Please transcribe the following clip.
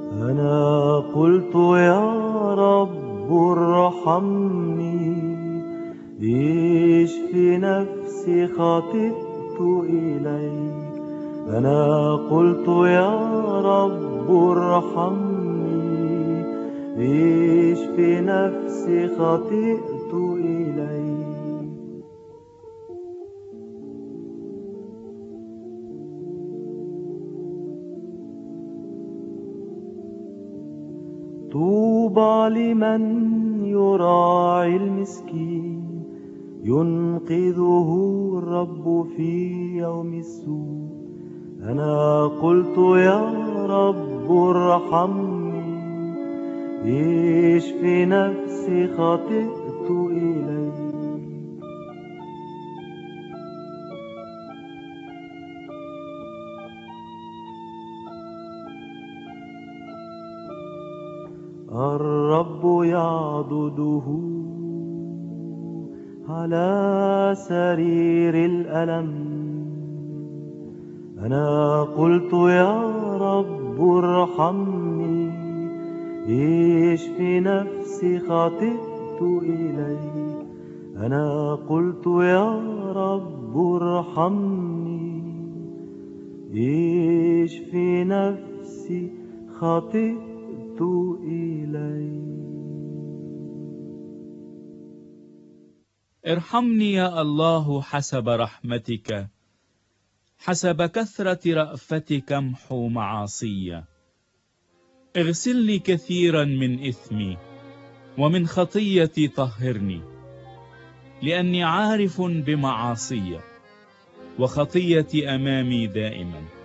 أنا قلت يا رب ارحمني، اشف نفسي خطئت إليك. أنا قلت يا رب ارحمني، اشف نفسي خطئت إليك. طوبى لمن يراعي المسكين، ينقذه الرب في يوم السوء. أنا قلت يا رب ارحمني، اشف نفسي خطئت إليك. الرب يعضده على سرير الألم. أنا قلت يا رب ارحمني، اشف نفسي خطئت إليك. أنا قلت يا رب ارحمني، اشف نفسي خطئت إليك. ارحمني يا الله حسب رحمتك، حسب كثرة رأفتك امحو معاصي. اغسلني كثيرا من إثمي، ومن خطيتي طهرني، لأني عارف بمعاصي، وخطيتي أمامي دائما.